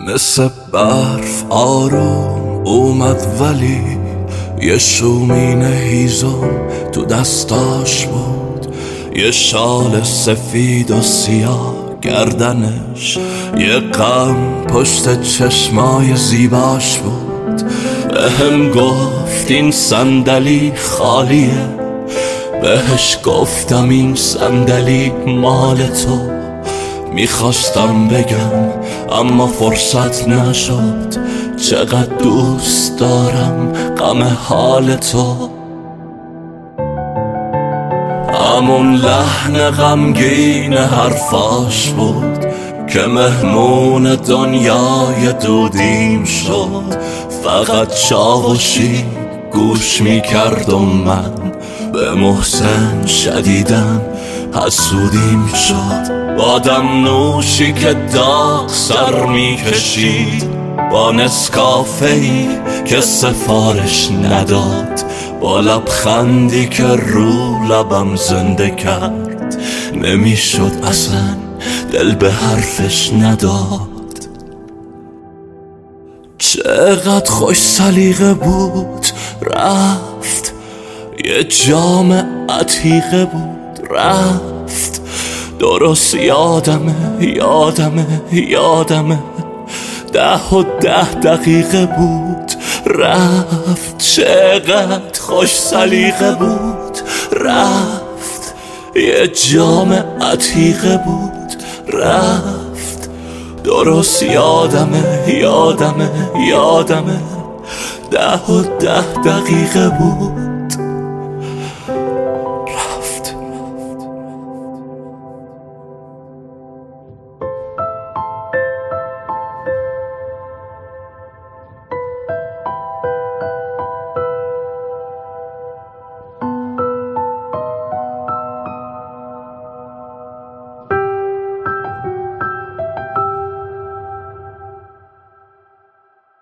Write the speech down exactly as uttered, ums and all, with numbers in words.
مثل برف آروم اومد ولی یه شومین هیزم تو دستاش بود، یه شال سفید و سیاه گردنش، یه غم پشت چشمای زیباش بود. بهم گفت این صندلی خالیه، بهش گفتم این صندلی مال تو. میخواستم بگم اما فرصت نشد، چقدر دوست دارم غم حال تو. همون لحن غمگین حرفاش بود که مهمون دنیای دودیم شد. فقط چاوشی گوش میکرد و من به محسن شدیدن حسودیم شد. بادم نوشی که داغ سر میکشید، با نسکافه‌ای که سفارش نداد، با لبخندی که رو لبم زنده کرد. نمیشد اصلا دل به حرفش نداد. چقدر خوش سلیقه بود رفت، یه جام عتیقه بود رفت. درست یادمه یادمه یادمه ده و ده دقیقه بود رفت. چقدر خوش سلیقه بود رفت، یه جام عتیقه بود رفت. درست یادمه یادمه یادمه ده و ده دقیقه بود